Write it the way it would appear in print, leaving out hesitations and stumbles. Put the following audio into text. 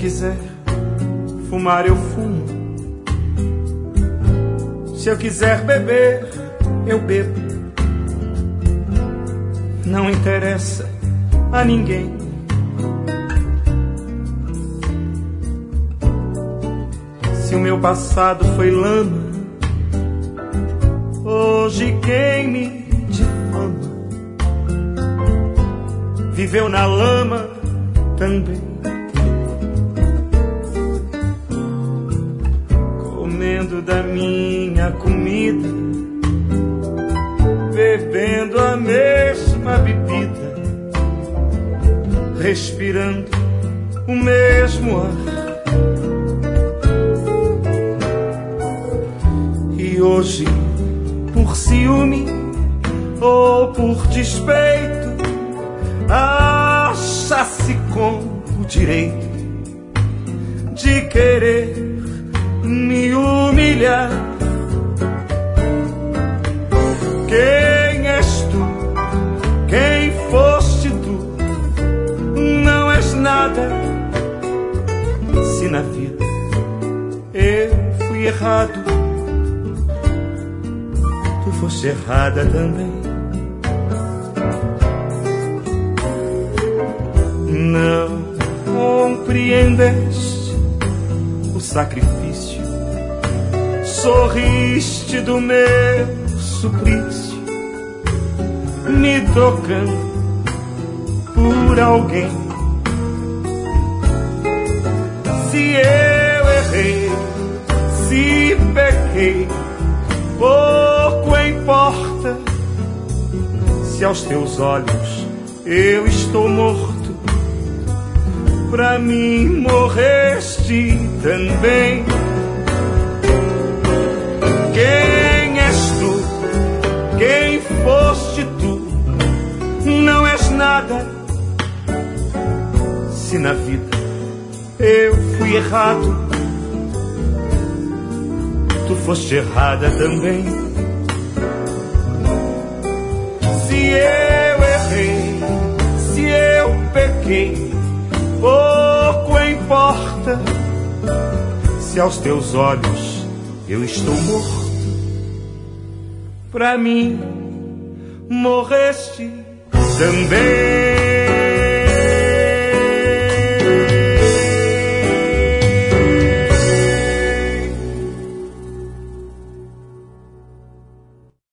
quiser fumar, eu fumo. Se eu quiser beber, eu bebo. Não interessa a ninguém. Se o meu passado foi lama, hoje quem me difama viveu na lama também. Comendo da minha comida, bebendo a mesma bebida, respirando o mesmo ar. E hoje, por ciúme ou por despeito, acha-se com o direito de querer me humilhar. Quem és tu? Quem foste tu? Não és nada. Se na vida eu fui errado, tu foste errada também. Não compreendeste o sacrifício, sorriste do meu suplício, me trocando por alguém. Se eu errei, se pequei, pouco importa, se aos teus olhos eu estou morto. Pra mim morreste também. Quem és tu? Quem foste tu? Não és nada. Se na vida eu fui errado, tu foste errada também. Se eu errei, se eu pequei, pouco importa, se aos teus olhos eu estou morto. Pra mim morreste também.